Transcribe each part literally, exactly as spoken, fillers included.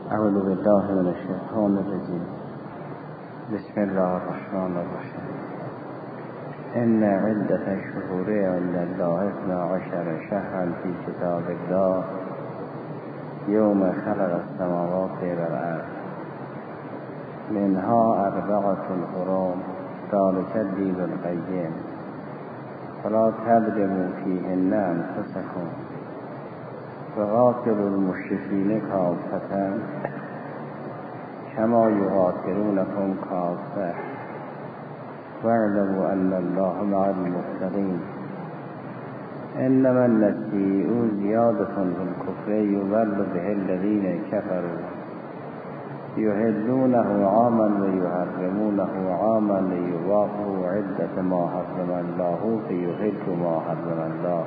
اعوذ بالله من الشیطان الرجیم. بسم الله الرحمن الرحیم. ان عدة الشهور عند الله اثنا عشر شهرا في كتاب الله يوم خلق السماوات والارض منها اربعة حرم ذلك الدين القيم فلا تظلموا فيهن انفسكم وقاتلوا المشركين كافة كما يقاتلونكم كافة واعلموا ان الله مع المتقين. انما النسيء زيادة في الكفر يضل به الذين كفروا يحلونه عاما ويحرمونه عاما ليواقوا عدة ما حرم الله فيحلوا ما حرم الله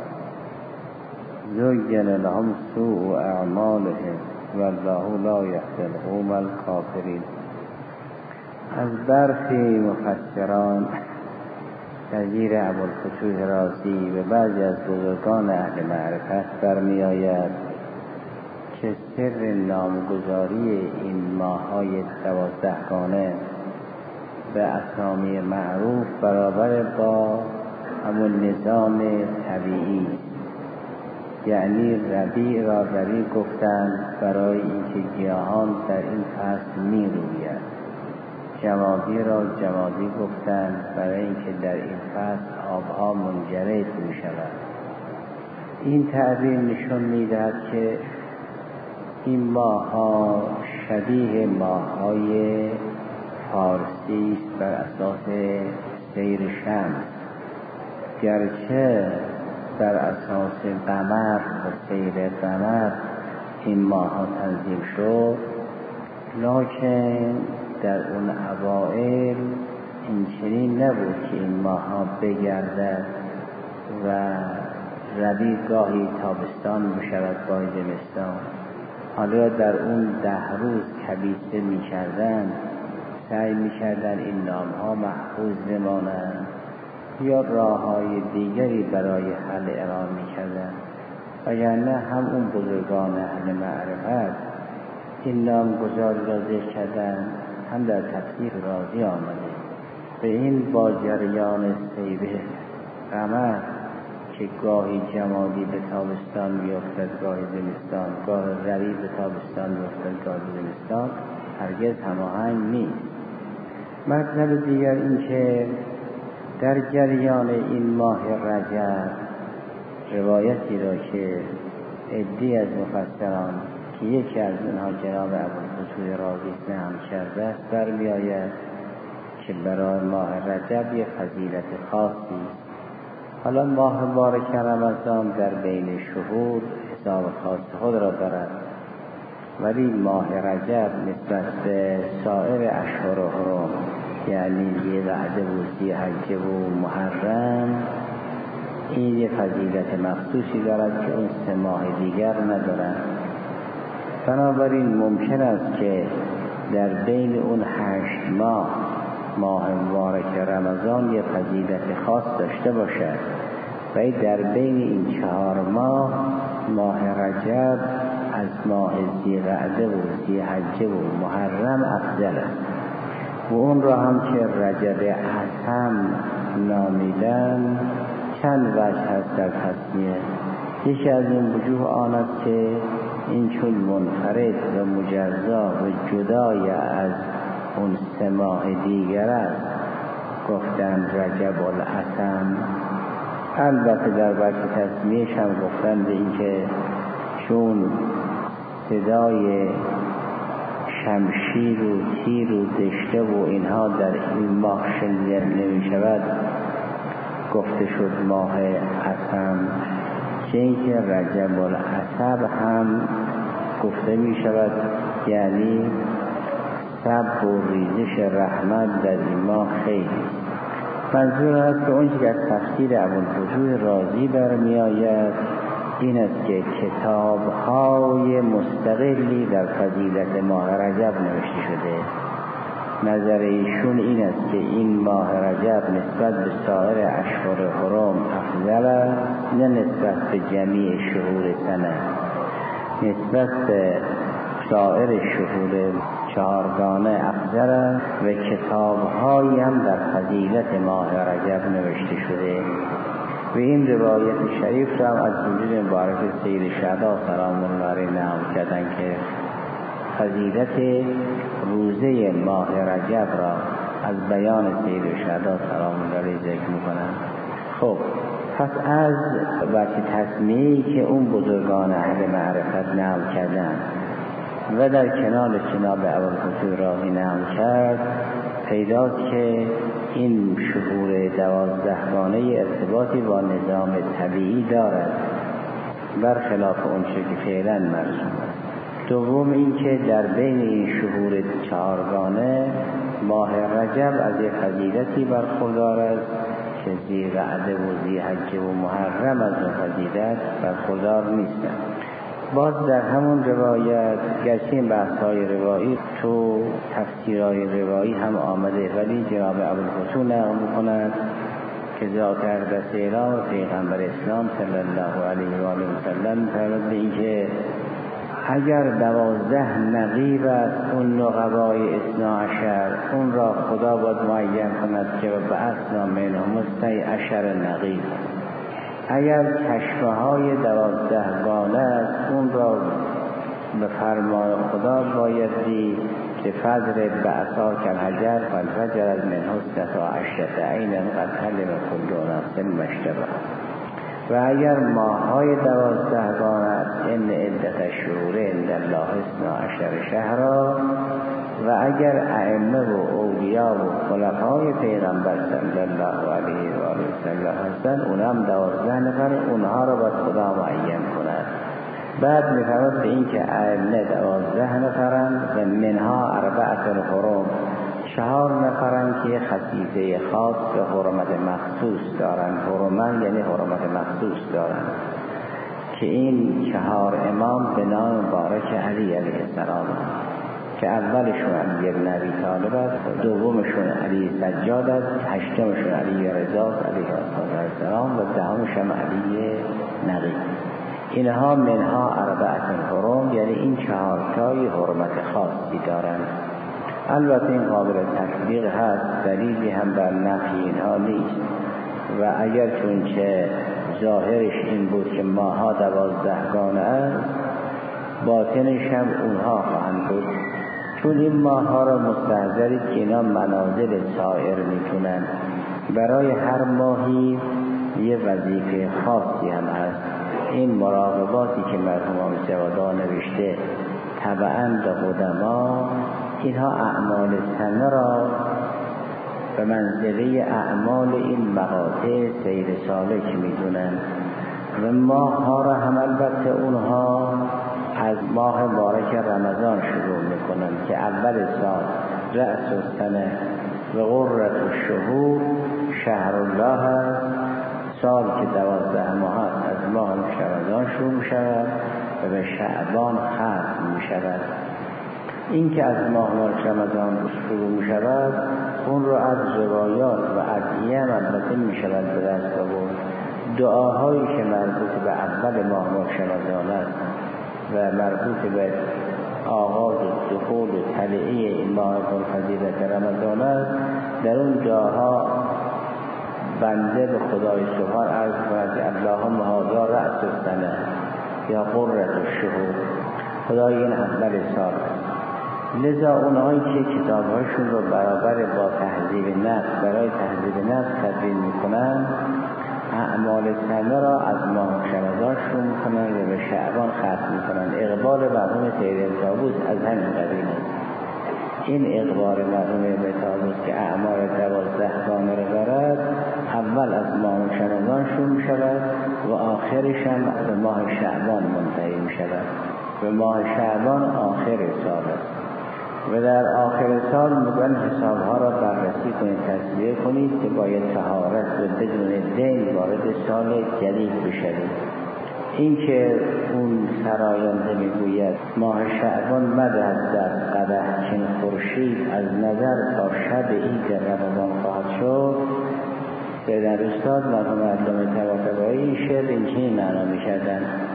زين لهم سوء اعمالهم والله لا يهدي القوم الكافرین. از برخی مفسران نظیر ابوالفتوح رازی و بعضی از بزرگان اهل معرفت برمی آید که سر نامگذاری این ماه‌های دوازدهگانه به اسامی معروف برابر با همون نظام طبیعی، یعنی ربیع را ربیع گفتند برای اینکه گیاهان در این فصل می روید، جمادی را جمادی گفتند برای اینکه در این فصل آبها منجرد می شود. این تعبیر نشان می دهد که این ماه‌ها شبیه ماه‌های فارسی است بر اساس سیر شمس، گرچه بر اساس قمر و سیر قمر این ماه‌ها تنظیم شد، لکن در اون اوائل این چنین نبود که این ماه‌ها بگردد و ربیع گاهی تابستان بشود گاهی زمستان. حالا در اون ده روز کبیسه می کردن، سعی می کردن این نام‌ها محفوظ بمانند یا راه‌های دیگری برای حل ارائه می کردن. وگرنه هم اون بزرگان اهل معرفت این نامگذاری را ذکر کردن، هم در تفسیر رازی آمده به این با جریان سیر قمر که گاهی جمادی به تابستان میافتد گاهی زمستان، گاه ربیع به تابستان میافتد گاهی زمستان، هرگز هماهنگ نیست. مطلب دیگر این که در جریان این ماه رجب روایتی را که عده‌ای از مفسران که یکی از اونها جناب ابوالفتوح رازی نقل کرده است برمی آید که برای ماه رجب یک فضیلت خاصی. حالا ماه مبارک رمضان در بین شهور حساب خاص خود را دارد، ولی ماه رجب نسبت به سایر اشهر و حرم یعنی ذی‌قعده و ذی‌حجه و محرم این یک فضیلت مخصوصی دارد که اون سه ماه دیگر ندارد. بنابراین ممکن است که در بین اون هشت ماه ماه مبارک رمضان یک فضیلت خاص داشته باشد، و در بین این چهار ماه ماه رجب از ماه ذی‌قعده و ذی‌حجه و محرم افضل است. و اون را هم که رجب اعظم نامیدن چند وجه هست در تصمیه. یکی از این وجوه آن است که این چون منفرد و مجزا و جدای از اون سه ماه دیگر است گفتن رجب الاعظم. البته در وقت تصمیهش هم گفتن به این که چون صدای شمشیر و تیر و دشته و اینها در این ماه شنیده نمی شود گفته شد ماه اعظم، که اینکه رجب الاعظم هم گفته می شود یعنی سب و ریزش رحمت در این ماه خیلی. منظور است که اون که از تفسیر ابوالفتوح رازی برمی آید این است که کتاب‌های مستقلی در فضیلت ماه رجب نوشته شده. نظر ایشون این است که این ماه رجب نسبت به سایر اشهر حرم افضل است، نه نسبت به جمیع شهور سنه. نسبت به سایر شهور چهارگانه افضل است و کتاب‌هایی هم در فضیلت ماه رجب نوشته شده. و این روایت شریف را هم از وجود مبارک سید شهدا سلام الله علیه نقل کردند که فضیلت روزه ماه رجب را از بیان سید شهدا سلام الله علیه ذکر می‌کنند. خب پس از وقتی تصمیمی که اون بزرگان اهل معرفت نقل کردند و در کنار جناب ابوالفتوح راهی نقل کرد، پیداست که این شهور دوازدهگانه ارتباطی با نظام طبیعی دارد، برخلاف اون چه که فعلا مرسوم است. دوم این که در بین این شهور چهارگانه ماه رجب از یک فضیلتی برخوردار است که ذی‌قعده و ذی‌حجه و محرم از اون فضیلت برخوردار نیستند. باز در همون روایت، گرچه این بحث‌های روایی تو تفسیرهای روایی هم آمده، ولی جناب ابوالفتوح نقل می‌کنند که ذاکر دست اعلام پیغمبر اسلام صلی الله علیه و آله و سلم فرمود به این که اگر دوازده نقیب است اون نقبای اثنا عشر، اون را خدا باید معین کند که به اصلا منهم سی عشر نقیب. اگر چشمه های دوازده گانه است اون را به فرمان خدا باید دید که فجر بعثا کالحجر فالفجر از منه ست و عشرة عینا قد علم کل نفس ما اشتبه. و اگر ماه‌های دوازده گانه است ان عدت الشهور عند الله اثنا عشر شهرا. و اگر ائمه و اولیا و خلفای پیغمبر صلی الله علیه و آله و سلم هستند، اونم دوازده نفر، اونها را باید خدا معین کند. بعد می‌فرماید به این که ائمه دوازده نفرند و منها اربعة حرم، چهار نفرند که خصیصه خاص و حرمت مخصوص دارند. حرمت یعنی حرمت مخصوص دارند که این چهار امام به نام مبارک علی علیه السلام که اولشون علی بن ابی طالب است، دومشون علی سجاد است، هشتمشون علی رضا علیه السلام و دهمش هم علی نقی. اینها منها اربعة حرم، یعنی این چهار تای حرمت خاصی دارند. البته این قابل تطبیق هست، دلیلی هم بر نفی اینها نیست. و اگر چونچه ظاهرش این بود که ماها دوازدهگانه است، باطنش هم اونها خواهند بود، چون این ماها را مستحضرید که اینا منازل سایر میتونن. برای هر ماهی یه وظیفه خاصی هم هست. این مراقباتی که مرحوم آقای جوادها نوشته تبعاً به قدما، اینها اعمال سنه را به منزله اعمال این مقاطع سیر سالک میدونن و ماه ها را هم البته اونها از ماه مبارک رمضان شروع میکنن که اول سال رأس السنه و غرة الشهور شهر الله هست. سال که دوازده ماه از ماه رمضان شروع میشود و به شعبان ختم میشود. این که از ماه رمضان شروع میشود اون رو از روایات و ادعیه البته میشود به دست آورد. دعاهایی که مربوط به اول ماه رمضان است و مربوط به آغاز و دخول و طلعه این ماه پرفضیلت رمضان است، در اون دعاها بنده به خدای سبحان عرض کند اللهم هذا رأس السنه یا قرة الشهور، خدای این اول سال است. لذا اونهایی که کتابهاشون رو برابر با تهذیب نفس برای تهذیب نفس تدوین میکنن، اعمال سنه را از ماه رمضان شروع میکنن و به شعبان ختم میکنن. اقبال مرحوم سید طاووس از همین قبیل است. این اقبال مرحوم به طاووس که اعمال دوازده گانه را دارد، اول از ماه رمضان شروع میشود و آخرش هم به ماه شعبان منتهی میشود. به ماه شعبان آخر سال است و در آخر سال میگن حسابها را بررسی کنید، تصویه کنید که باید طهارت و بدون دین وارد سال جدید بشوید. این که اون سراینده میگوید ماه شعبان مد از در قدح چین خورشید از نظر تا شب عید رمضان خواهد شد، در استاد مرحوم علامه طباطبایی این شعر این چنین معنا می‌کردند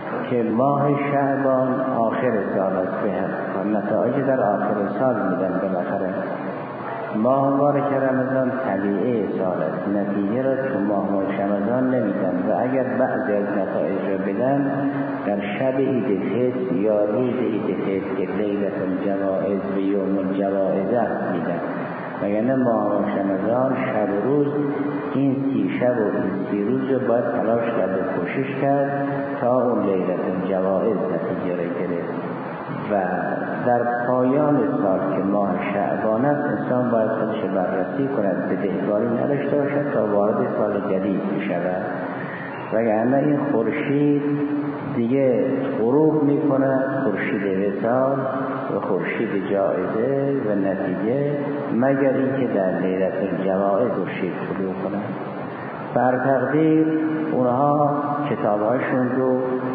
که ماه شعبان آخر سال است، به نتایج در آخر سال میدن بالاخره. ماه مبارک رمضان طبیعه سال است، نتیجه را تو ماه مبارک رمضان نمیدن و اگر بعضی از نتایج را بدن در شب عید فطر یا روز عید فطر که لیلة الجوائز و یوم الجوائز است میدن، وگرنه ماه مبارک رمضان شب روز این سی شب و این سی روز رو باید تلاش کرد و کوشش کرد تا اون لیلة الجوائز نتیجه را گرفت. و در پایان سال که ماه شعبان است انسان باید خودش بررسی کند، بدهکاری نداشته باشد تا وارد سال جدید بشود، وگرنه این خورشید دیگه غروب میکند، خورشید وصال و خورشید جایزه و نتیجه، مگر اینکه در لیلة الجوائز خورشید طلوع کند. بر تقدیر اونها کتابهاشون رو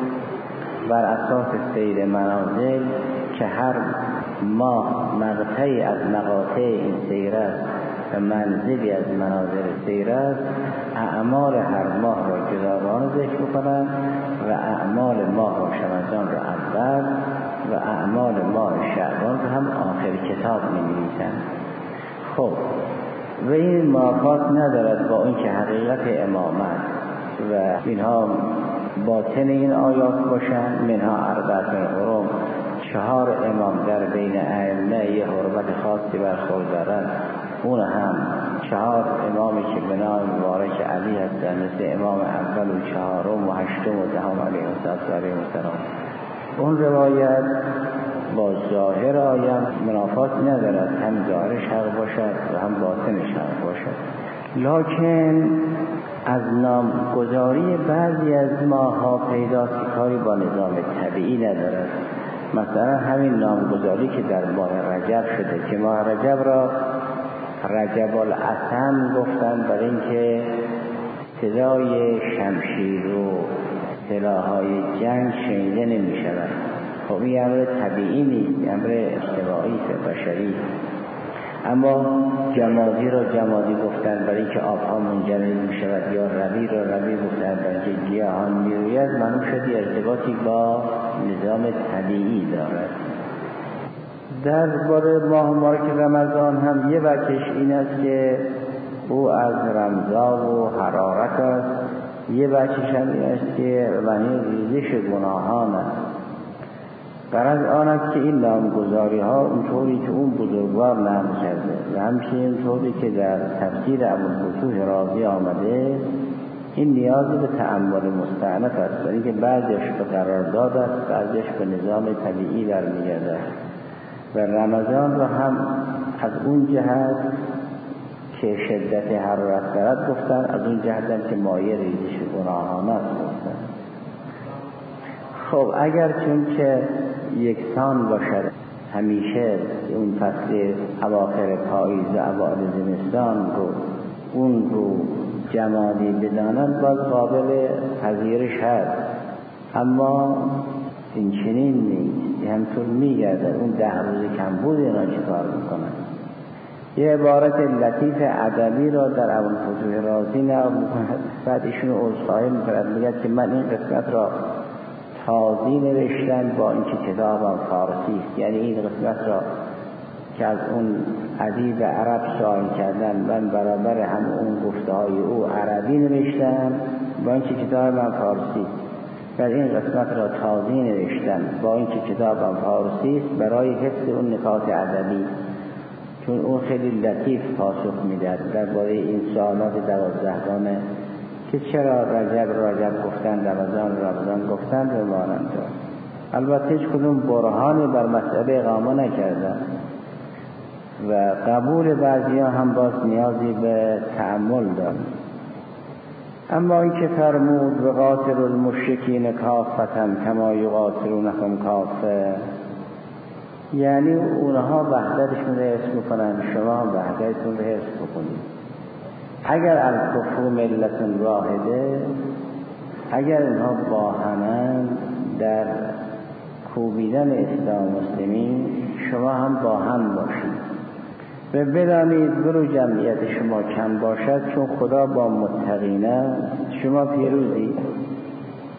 بر اساس سیر منازل که هر ماه مقطعی از مقاطع این سیر است و منزلی از منازل سیر است، اعمال هر ماه را جداگانه ذکر کنند و اعمال ماه رمضان را اول و اعمال ماه شعبان را هم آخر کتاب می‌نویسند. خب و این موافقت ندارد با این که حقیقت امامت و اینها باطن این آیات باشند، منها اربعة حرم، چهار امام در بین ائمه یه حرمت خاصی برخوردارند، اون هم چهار امامی که به نام مبارک علی هستند، مثل امام اول و چهارم و هشتم و دهم علیه السلام. اون روایت با ظاهر آیات منافات ندارد، هم ظاهرش حق باشد و هم باطنش حق باشد. لکن از نامگذاری بعضی از ماها پیداست که کاری با نظام طبیعی ندارد. مثلا همین نامگذاری که در ماه رجب شده که ماه رجب را رجب العسم گفتن برای اینکه صدای شمشیر و سلاح‌های جنگ شنیده نمی شود. خب این امر طبیعی نیست، امر اجتماعی بشری. اما جمادی را جمادی گفتن برای اینکه آبها منجمد می شود، یا روی را روی گفتن برای اینکه گیاهان می روید، معلوم شدی ارتباطی با نظام طبیعی دارد. در باره ماه مبارک رمضان هم یه وجهش این است که او از رمضان و حرارت است، یه وجهش هم این است که معنی ریزش گناهان است. غرض آن است که این نامگذاری ها اونطوری که اون بزرگوار نام کرده و همچنین طوری که در تفسیر ابوالفتوح رازی آمده، این نیاز به تأمل مستأنف است، برای اینکه بعضیش به قرارداد است، بعضیش به نظام طبیعی برمیگردد. و رمضان را هم از اون جهت که شدت حرارت دارد گفتن، از اون جهت هم که مایه ریزش گناهان است گفتن. خب اگر چون که یکسان باشد همیشه اون فصل اواخر پاییز و اوایل زمستان رو اون رو جمادی بدانند، باز قابل پذیرش هست. اما این چنین نیست، همطور میگرده اون ده روز کمبود اینا چه کار میکنن. یه عبارت لطیف ادبی را در ابوالفتوح رازی نقل میکند، بعد ایشون عذرخواهی میکند، میگه که من این قسمت را تازی نوشتن با اینکه کتابم فارسی است، یعنی این قسمت را که از اون ادیب عرب سوال کردن من برابر هم اون گفته های او عربی نوشتم با اینکه کتاب من فارسی است. در این قسمت را تازی نوشتن با اینکه کتابم فارسی است برای حفظ اون نکات ادبی، چون اون خیلی لطیف پاسخ میداد درباره این سوالات دوازدهگانه که چرا رجب رجب گفتن، رمضان رمضان گفتن به مانند. البته هیچ کدوم برهانی بر مسئله اقامه نکردن و قبول بعضی ها هم باز نیازی به تأمل دارن. اما این که فرمود و قاتل المشرکین کافتا کما یقاتلونکم کافه، یعنی اونها وحدتشون رو حفظ میکنن، شما هم وحدتتون رو حفظ بکنید. اگر الکفر ملت واحده، اگر اینها با همن در کوبیدن اسلام مسلمین، شما هم با هم باشید و بدانید برو جمعیت شما کم باشد چون خدا با متقین است، شما پیروزی.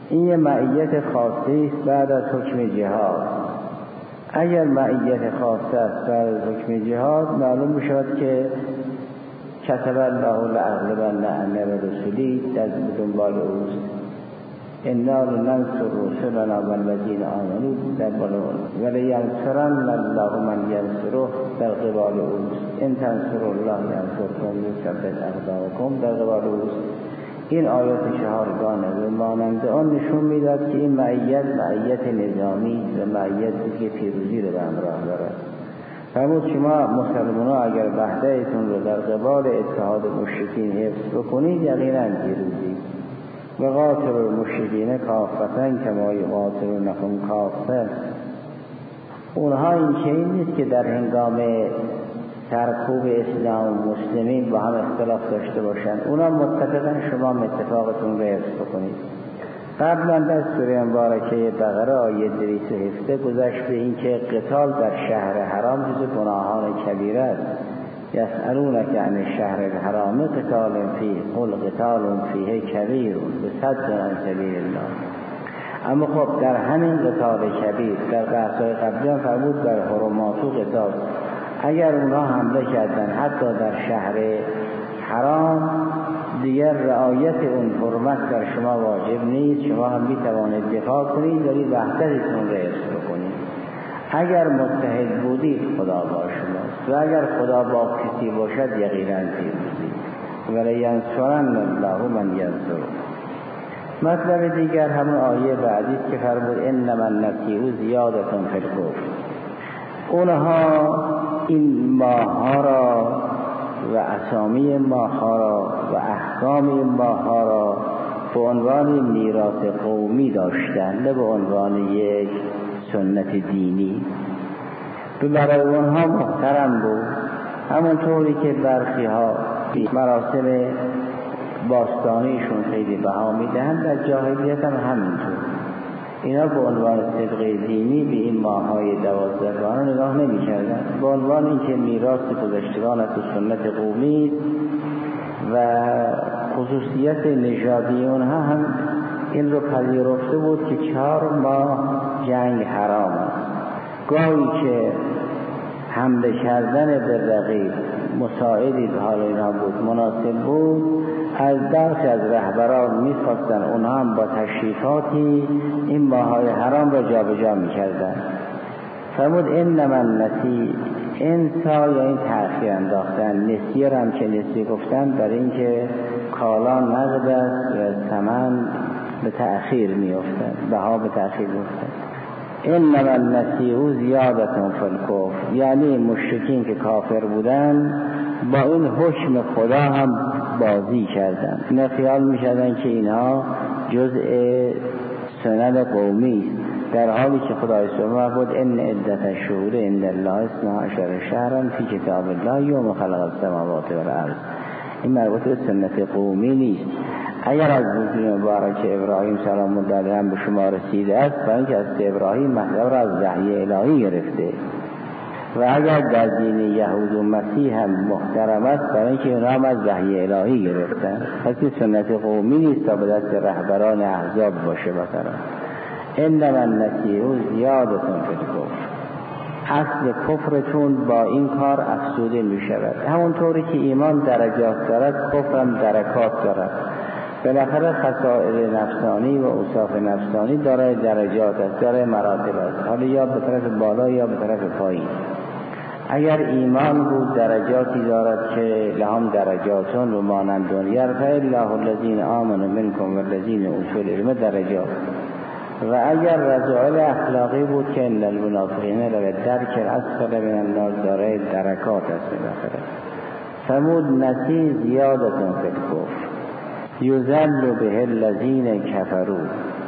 این یه معیت خاصی است بعد از حکم جهاد. اگر معیت خاصه است بعد از حکم جهاد، معلوم میشود که کتب الله لأغلبن انا و رسولی در دنبال اوست. انا لننصر رسلنا والذین آمنوا در بالون ولینصرن الله من ینصره در قبال اوست. ان تنصروا الله ینصرکم یثبت اقدامکم در قبال اوست. این آیات چهارگانه و مانند آن نشون میداد که این معیت معیت نظامی و معیتی که پیروزی رو به همراه دارد. فرمود شما مسلمان‌ها اگر وحدتون رو در قبال اتحاد مشرکین حفظ بکنید یقینا پیروزی. و قاتل المشرکین کافة کما یقاتلونکم کافة. اونها این چنین نیست که در هنگام سرکوب اسلام و مسلمین با هم اختلاف داشته باشند. اونا متفقن شما اتفاقتون رو حفظ بکنید. قبلا در سوره مبارکه بقره آیه دویست و هفده گذشت به این که قتال در شهر حرام جز گناهان کبیره است. یسألونک عن الشهر الحرام قتال فیه قل قتال فیه کبیر بصد عن سبیل الله. اما خب در همین قتال کبیر در بحث‌های قبلی فرمود در حرمات و قتال، اگر اونها حمله کردن حتی در شهر حرام دیگر رعایت اون حرمت در شما واجب نیست. شما هم می توانید دفاع کنید ولی وحدتتون رو حفظ بکنید. اگر متحد بودید خدا با شماست و اگر خدا با کسی باشد یقینا پیروزی. ولینصرن الله من ینصره. مطلب دیگر همون آیه بعدی که فرمود انما النسیء زیادة فی الکفر. اونها این ماها را و اسامی ماها را و احکام این ماها را به عنوان میراث قومی داشتند، نه به عنوان یک سنت دینی. برای اونها محترم بود، همونطوری که برخی ها مراسم باستانیشون خیلی بها میدهند، در جاهلیت هم همینطور. اینا به عنوان صدقه دینی به این ماهای دوازدگانه نگاه نمی کردن، به عنوان این که میراث گذشتگان از سنت قومی و خصوصیت نژادی اونها هم این رو پذیرفته بود که چهار ماه جنگ حرام است. گاهی که حمله کردن به رقیب مساعدی به حال اینا بود، مناسب بود، از درس از رهبران می‌خواستن اونها هم با تشریفاتی این ماهای حرام را جابجا می‌کردن. فرمود انما النسیء، انسا یا این تأخیر انداختن، نسیه هم که نسیه گفتن برای اینکه کالا نقد است و ثمن به تأخیر می‌افتد، بها به تأخیر می‌افتد. انما النسیء زیادة فی الکفر، یعنی مشرکین که کافر بودن با این حکم خدا هم بازی کردن. اینا خیال می‌کردن که اینها جزء سنن قومی است، در حالی که خدای سبحانه بود ان عدت الشهور عند الله اثنا عشر شهرا فی کتاب الله یوم خلق السماوات والارض. این مربوط به سنت قومی نیست. اگر از وجود مبارک ابراهیم سلام الله علیه هم به شما رسیده است، برای اینکه از ابراهیم مطلب را از وحی الهی گرفته، و اگر در دین یهود و مسیح هم محترم است، برای اینکه اینا هم از وحی الهی گرفتن. پس سنت قومی نیست تا به دست رهبران احزاب باشه. مثلا انما النسیء زیادة فی الکفر، اصل کفرتون با این کار افزوده می شود. همونطوری که ایمان درجات دارد، کفر هم درکات دارد. بالاخره خصائل نفسانی و اوصاف نفسانی دارای درجات است، دارای مراتب است، حالا یا به طرف بالا یا به طرف پایین. اگر ایمان بود درجاتی دارد که لهم درجاتون و مانندون یرفع الله الذین آمنوا منکم والذین اوتوا العلم درجات. و اگر رذائل اخلاقی بود که ان المنافقین لفی الدرک الاسفل من النار، دارای درکات است. بالاخره فرمود نسیء زیادة فی الکفر یذل به الذین کفروا،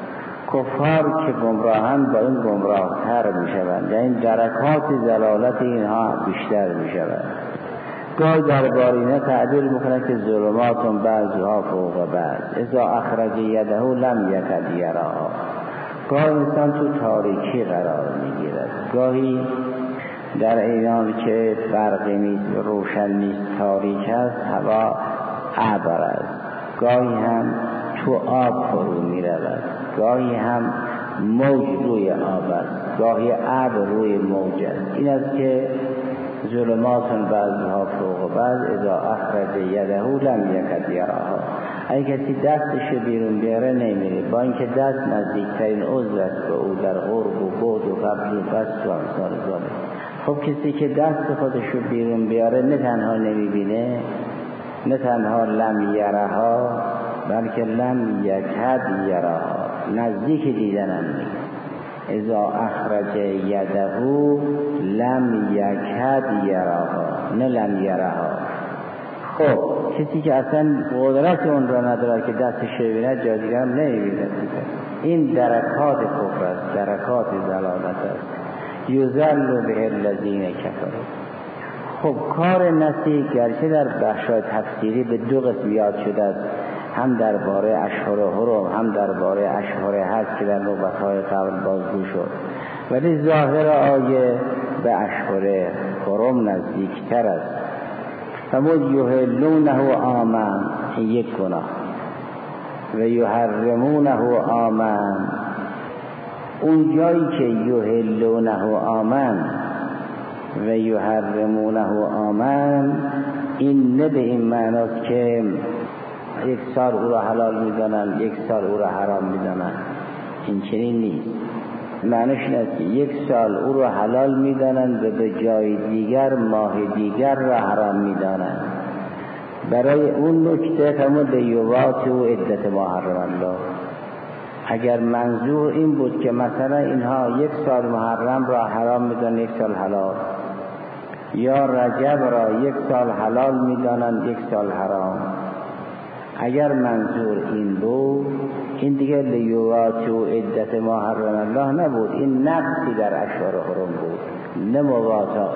کفار که گمراهند با این گمراه تر می شوند، یعنی درکات ضلالت اینها بیشتر می شود. گاهی دربارینه تعبیر میکنه که ظلماتون بعضها فوق بعض اذا اخرج یده لم یکد یراها. گاهی انسان تو تاریکی قرار میگیرد، گاهی در ایام که برقی نیست روشن نیست تاریک است، هوا ابر است، گاهی هم تو آب فرو می رود. گاهی هم موج روی آب است، گاهی ابر روی موج است. این است که ظلمات بعضها فوق بعض اذا اخرج یده لم یکد یراها. اگه کسی دستش بیرون بیاره نمیره، با اینکه دست نزدیکترین عضو است به او در قرب و بعد و قبل و بسط و امثال ذالک. خب کسی که دست خودش رو بیرون بیاره نه تنها نمیبینه، نه تنها لم یرها، بلکه لم یکد یراها، نزدیک دیدن هم نیست. اذا اخرج یده لم یکد یراها، نه لم یرها. خب کسی که اصلا قدرت اون را نداره که دستش ببیند، جا دیگر هم نمیبیند. این درکات کفر است، درکات ضلالت است. یذل به الذین کفروا. خب کار نسیح گرچه در بخشای تفسیری به دو قسم یاد شده است، هم درباره اشهر حرم، هم درباره اشهر حج که در نوبت‌های قبل بازگو شد، ولی ظاهر آیه به اشهر حرم نزدیکتر است. فرمود یحلونه عاما، این یک گناه، و یحرمونه عاما. اون جایی که یحلونه عاما و یحرمونه عاما، این نه به این معناست که یک سال او را حلال میدانن یک سال او را حرام میدانن، این چنین نیست. معنیش این است که یک سال او را حلال میدانن و به جای دیگر ماه دیگر را حرام میدانن. برای اون نکته فرمود لیواطئ عدة ما حرم الله. اگر منظور این بود که مثلا اینها یک سال محرم را حرام میدانن یک سال حلال، یا رجب را یک سال حلال میدانن یک سال حرام، اگر منظور این بود، این دیگه لیواطئ عدة ما حرم الله نبود، این نقصی در اشهر حرم بود، نه مواتات.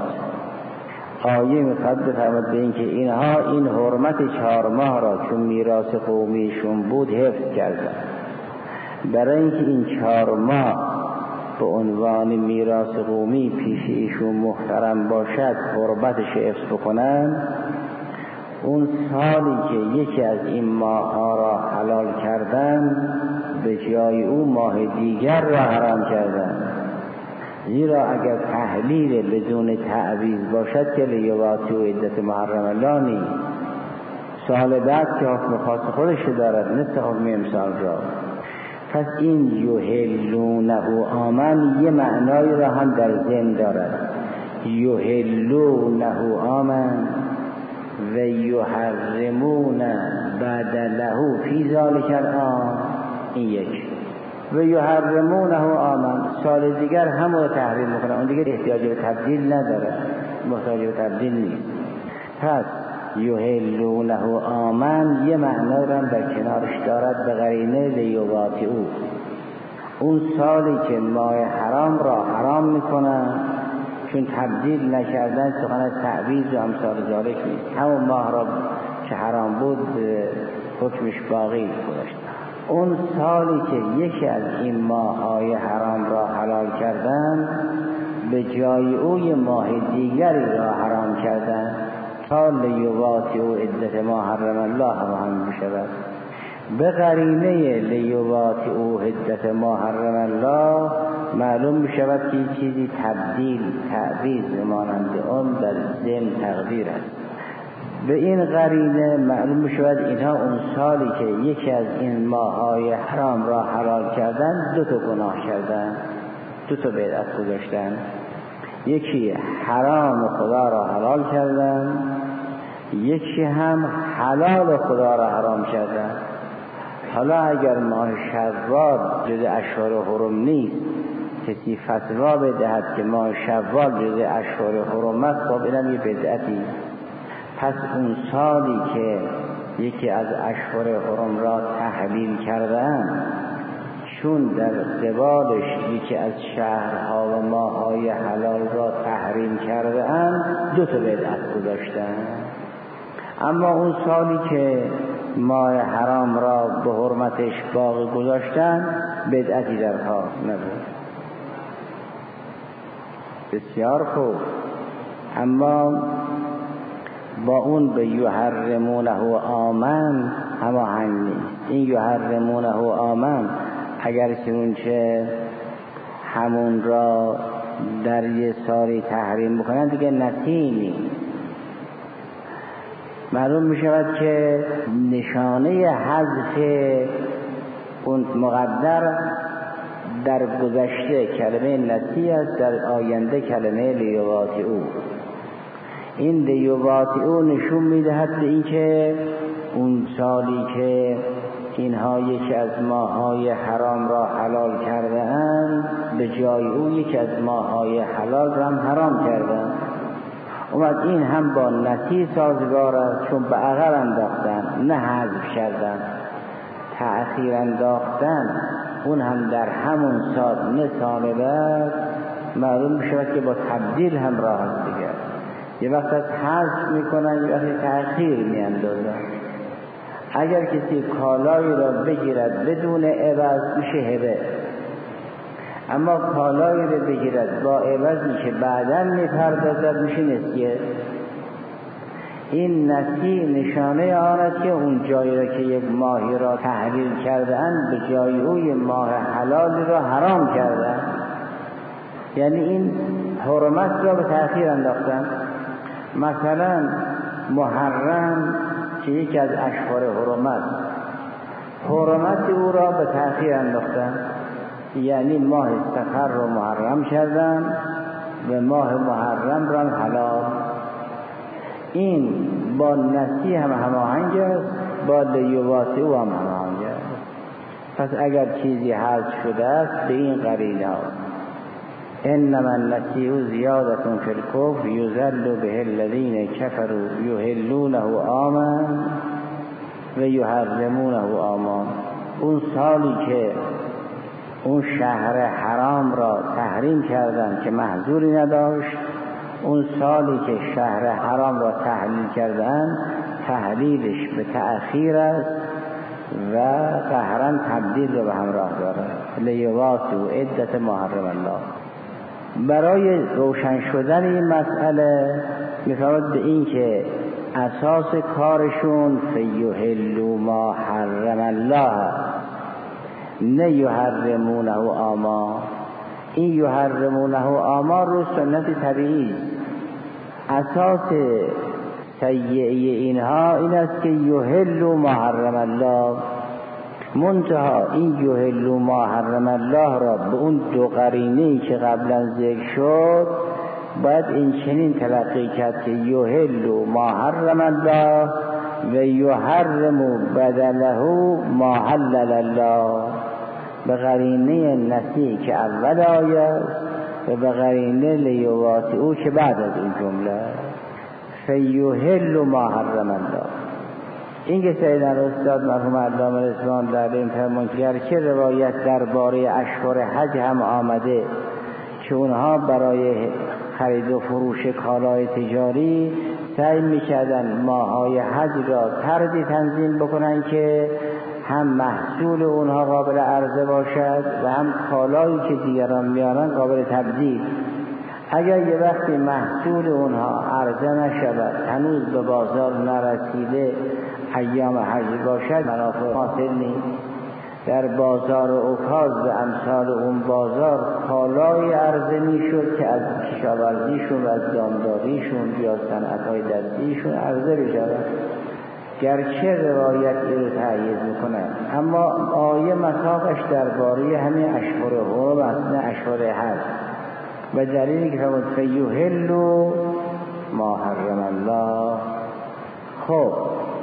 آیه میخواد بفرماد به این که اینها این حرمت چهار ماه را چون میراث قومیشون بود حفظ کردن. برای اینکه این چهار ماه به عنوان میراث قومی پیش ایشون محترم باشد، حرمتش حفظ بکنن، اون سالی که یکی از این ماه ها را حلال کردن، به جای او ماه دیگر را حرام کردن. زیرا اگر تحلیل بدون تعویض باشد که لیواطئ عدة ما حرم الله نیست. سال بعد که حکم خاص خودش دارد، مثل حکم امسال را. پس این یحلونه عاما یه معنایی را هم در ذهن دارد، یحلونه عاما و یحرمون بعد له فی ذلک العام، این یک. و یحرمونه عاما، سال دیگر هم رو تحریم میکنه، اون دیگر احتیاج به تبدیل نداره، محتاج به تبدیل نیست. پس یحلونه عاما یه معنی را در کنارش دارد به قرینه لیواطئ. اون سالی که ماه حرام را حرام میکنن چون تبدیل نکردن، سخن از تعویض و امثال ذالک نیست. همون ماه را که حرام بود حکمش باقی گذاشت. اون سالی که یکی از این ماه‌های حرام را حلال کردن، به جای او یه ماه دیگری را حرام کردن تا لیواطئ عدة ما حرم الله هم هم بشود. به قرینه لیواطئ عدة ما حرم الله معلوم میشود که چیزی تبدیل تعویض مانند آن در ذهن تقدیر است. به این قرینه معلوم میشود اینها اون سالی که یکی از این ماه‌های حرام را حلال کردن، دو تا گناه کردن، دو تا بدعت گذاشتن. یکی حرام خدا را حلال کردن، یکی هم حلال خدا را حرام کردن. حالا اگر ماه شوال جز اشهر حرم نیست، کسی فتوا بدهد که ماه شوال جز اشهر حرم است، خب اینم یه بدعتی. پس اون سالی که یکی از اشهر حرم را تحلیل کردن، چون در قبالش یکی از شهرها و ماه‌های حلال را تحریم کردن، دو تا بدعت گذاشتن. اما اون سالی که ماه حرام را به حرمتش باقی گذاشتن، بدعتی در کار نبود. بسیار خوب. اما با اون به یحرمونه عاما هماهنگ نیست. این یحرمونه عاما اگر چنونچه همون را در یه سالی تحریم بکنن دیگه نتی نیست. معلوم می شود که نشانه حذف اون مقدر در گذشته کلمه نسی است، در آینده کلمه لیواطئو. این لیواطئو نشون میدهد به این که اون سالی که اینها یکی از ماه‌های حرام را حلال کرده اند، به جای او یکی از ماه‌های حلال را هم حرام کردند. اومد این هم با نسی سازگار است، چون به عقب انداختن نه حذف کردن، تأخیر انداختن، اون هم در همون سال نه سال بعد. معلوم میشود که با تبدیل هم راه است دیگر. یه وقت از حذف میکنن، یه وقت تأخیر میاندازن. اگر کسی کالایی را بگیرد بدون عوض میشه هبه، اما کالایی را بگیرد با عوضی که بعداً میپردازد میشه نسیه. این نسی نشانه آن است که اون جایی را که یک ماهی را تحلیل کردن به جای او یک ماه حلالی را حرام کردن، یعنی این حرمت را به تأخیر انداختن. مثلا محرم که یکی از اشهر حرمت، حرمت او را به تأخیر انداختن، یعنی ماه صفر را محرم کردن و ماه محرم را حلال. این با نسی هم هماهنگ است، با لیواطئ او هم هماهنگ است. پس اگر چیزی حذف شده است به این قرینه است. انما النسیء زیادة فی الکفر یضل به الذین کفروا یحلونه عاما و یحرمونه عاما. اون سالی که اون شهر حرام را تحریم کردن که محظوری نداشت، اون سالی که شهر حرام را تحلیل کردن تحلیلش به تأخیر است و قهرن تبدیل رو به همراه دارد. لیواطئ عدة محرم الله. برای روشن شدن این مسئله می‌فرماید به این که اساس کارشون فیحلوا ما حرم الله نه یحرمونه عاما. این یحرمونه عاما رو سنت طبیعی. اساس سیئه اینها این است که یحلوا ما حرم الله، منتها این یحلوا ما حرم الله را به اون دو قرینه‌ای که قبلا ذکر شد باید این چنین تلقی کرد که یحلوا ما حرم الله و یحرموا بدله ما حلل الله، به قرینه نسی که اول آیه و به قرینه لیواطئ او که بعد از این جمله. فیحلوا ما حرم الله. این که سیدنا استاد مرحوم علامه رضوان در این فرمان گرچه روایت درباره اشهر حج هم آمده که اونها برای خرید و فروش کالای تجاری سعی می‌کردن ماهای حج را طردی تنظیم بکنن که هم محصول اونها قابل عرضه باشد و هم کالایی که دیگران میارن قابل تبدیل. اگر یه وقتی محصول اونها عرضه نشود، هنوز به بازار نرسیده، ایام حج باشد، منافع حاصل نیست. در بازار اوکاز و امثال اون بازار کالای عرضه میشد که از کشاورزیشون و از دامداریشون یا صنعت‌های دستیشون عرضه بشود. گرچه روایت رو تأیید میکنن، اما آیه مساقش درباره همین اشهر حرم است، نه اشهر حج. و دلیلی که فرمود فیحلوا ما حرم الله. خب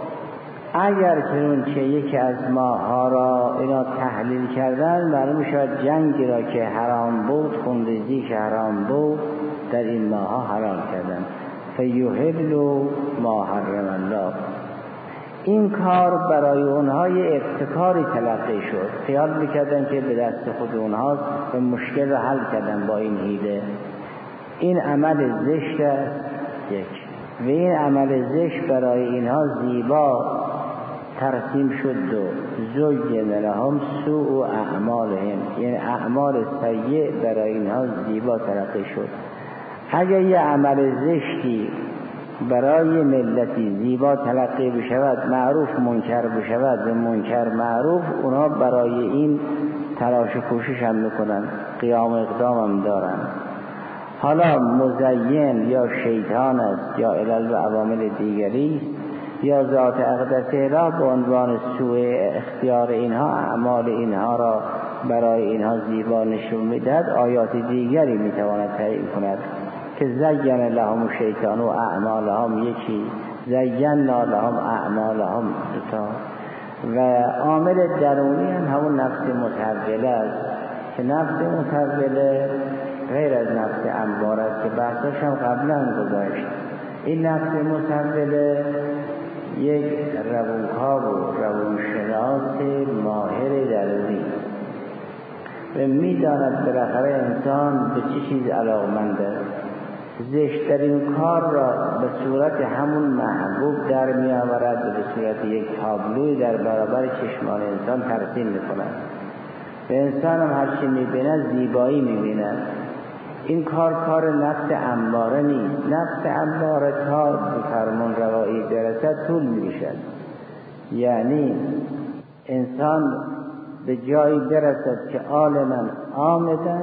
اگر چنانچه یکی از ماها را اینا تحلیل کردن، معلوم شد جنگی را که حرام بود، خونریزی که حرام بود در این ماها حرام کردن. فیحلوا ما حرم الله. این کار برای اونها یه ابتکاری تلقی شد. خیال میکردن که به دست خود اونها به مشکل رو حل کردن با این حیله. این عمل زشت است یک، و این عمل زشت برای اینها زیبا ترسیم شد و زین لهم سوء اعمالهم، یعنی اعمال سیء برای اینها زیبا تلقی شد. اگر یه عمل زشتی برای ملتی زیبا تلقی بشود، معروف منکر بشود و منکر معروف، اونها برای این تلاش و کوشش هم میکنن، قیام و اقدام هم دارن. حالا مزین یا شیطان است یا علل و عوامل دیگری یا ذات اقدسه را به عنوان سوء اختیار اینها اعمال اینها را برای اینها زیبا نشون میدهد، آیات دیگری میتواند تعیین کند که زین لهم شیطان و اعمالهم یکی، زینا لهم اعمالهم دوتا. و عامل درونی هم همون نفس متحوله است که نفس متحوله غیر از نفس اماره است که بحثش هم قبلا گذاشت. این نفس متحوله یک روانکاو و روانشناس ماهر درونی و میداند بالاخره انسان به چه چیز علاقمند است. زشترین کار را به صورت همون محبوب در می آورد و به صورت یک تابلوی در برابر چشمان انسان ترسیم می کند. به انسان هم هرچی می بیند زیبایی می بیند. این کار کار نفس اماره نیست. نفس اماره تا به فرمان روایی برسد طول می کشد. یعنی انسان به جایی برسد که عالما آمدن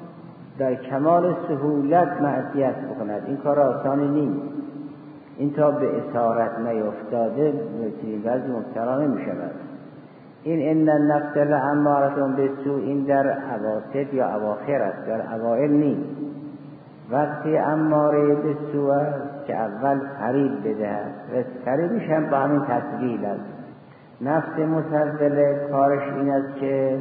در کمال سهولت معصیت بکند. این کار آسانی نیست. این تا به اسارت نیفتاده مثل بعضی مبتلا نمی شود. این ان النفس لاماره بالسوء این در اواسط یا اواخر است، در اوائل نیست. وقتی اماره به سوء است که اول فریب بدهد و فریبش هم با همین تسویل است. نفس متحوله کارش این است که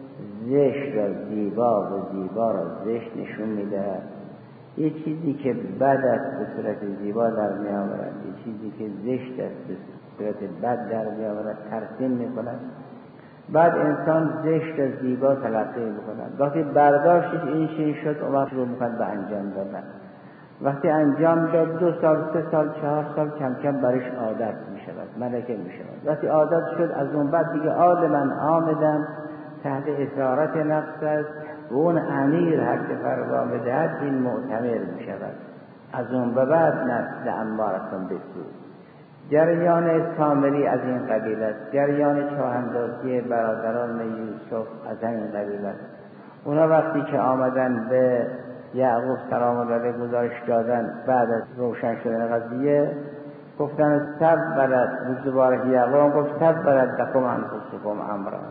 زشت را زیبا و زیبا را زشت نشون میدهد. یه چیزی که بد است به صورت زیبا در می آورد، یه چیزی که زشت است به صورت بد در می آورد، ترسیم می کند. بعد انسان زشت و زیبا تلقی می کند. وقتی برداشتش این شین شد اون شروع می کند به انجام دادن. وقتی انجام داد دو سال سه سال چهار سال کم کم برش عادت می شود، ملکه می شود. وقتی عادت شد از اون بعد دیگه عالما آمدن تحت اسارت نفس است و اون امیر هر که فروا بدهد این معتمر می شود. از اون به بعد نفس امارتون بسود. جریان سامری از این قبیل است. جریان چاهندازی برادران یوسف از این قبیل است. اونا وقتی که آمدن به یعقوب سلام الله علیه گزارش دادن بعد از روشن شدن قضیه گفتن سب بلد روز بارک یعقوب گفت سب بلد دکم انفسکم امران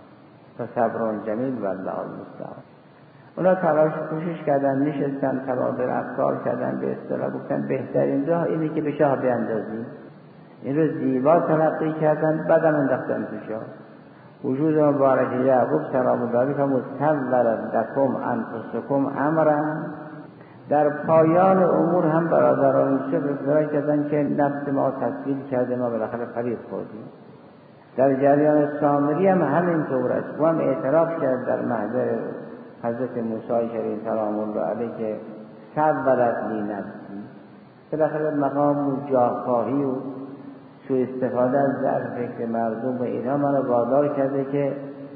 فصبرون جمیل والله المستعان. اونا تلاش کوشش کردن، نشستن تبادل افکار کردن، به اصطلاح گفتن بهترین راه اینه که به شاه بیاندازیم. این رو زیبا تلقی کردن، بعدم انداختن تو شاه. وجود مبارک یعقوب سلام الله علیه فرمود سولت لکم انفسکم امرا. در پایان امور هم برادران یوسف اصرار کردن که نفس ما تسویل کرده، ما بالاخره فریب خوردیم. در جریان سامری هم همینطور است. و هم اعتراف کرد در محضر حضرت موسی کریم سلام الله علیه که سولت لی نفسی. بالاخره مقام جاهخواهی و سوء استفاده از ضعف فکر مردم و اینها منو وادار کرده که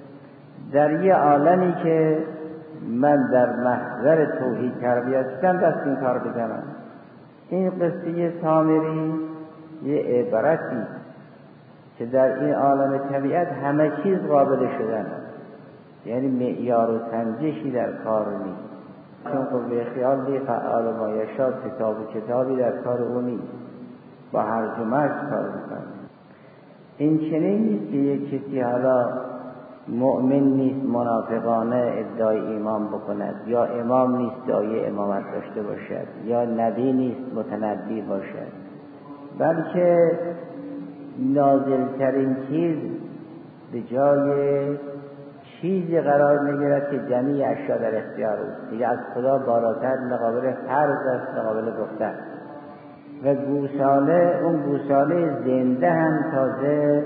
در یه عالمی که من در محضر توحید تربیت شدم دست این کار بزنم. این قصه سامری یه عبرتی که در این عالم طبیعت همه چیز قابل شدن، یعنی معیار و سنجشی در کار نیست. چون قوه خیال دی فعال ما یشاء، کتاب و کتابی در کار او نیست، با هرج و مرج کار میکنه. این چنین نیست که یک کسی حالا مؤمن نیست منافقانه ادعای ایمان بکند، یا امام نیست دعای امامت داشته باشد، یا نبی نیست متنبی باشد، بلکه نازلترین چیز به جای چیزی قرار میگیرد که جمعی اشیا در اختیار اوست. دیگه از خدا بالاتر مقابل فرض است، مقابل گفتن. و گوساله، اون گوساله زنده هم تازه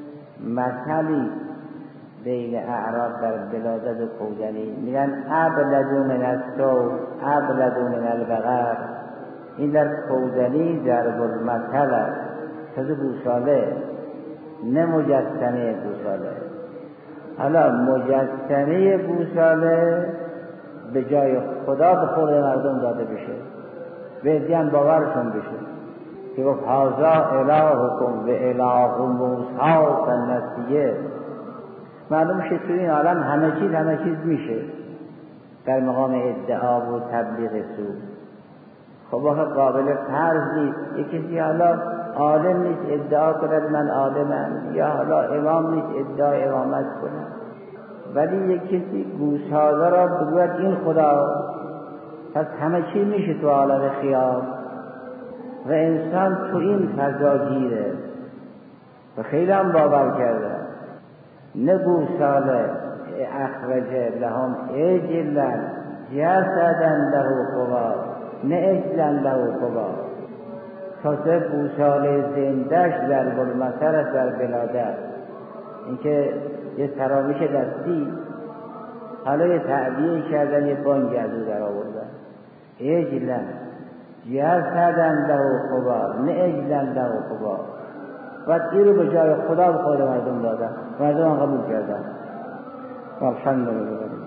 مثلی بین اعراب در بلادت و کودنی میگن ابلدو من الثوب ابلدو من البقر. این در کودنی ضرب المثل است، تازه گوساله، نه مجسمه گوساله. حالا مجسمه گوساله به جای خدا به خود مردم داده بشه، به دیان باورشون بشه که گفت هازا الهکم و اله موسی فنسیه. معلوم شد تو این عالم همه چیز همه چیز میشه در مقام ادعا و تبلیغ سو. خب آخه قابل فرض نیست یک کسی حالا عالم نیست ادعا کند من عالمم، یا حالا امام نیست ادعا امامت کند، ولی یک کسی گوساله را بگوید این خدا، پس همه چی میشه تو عالم خیال. و انسان تو این فضا گیره و خیلی هم باور کرده. نه گوساله اخرج لهم اجلا جسدا له خوار، نه اجلا له خوار. تازه گوساله زندهش در گلمطر است در بلادر، اینکه یه ترامیش دستی حالا یه تعبیه کردن یه بانگی از او در آوردن. اجلا جسدا له خوار، نه اجلا له خوار. بعد این رو به جای خدا به خود مردم دادن، مردم هم قبول کردن. الحمدلله.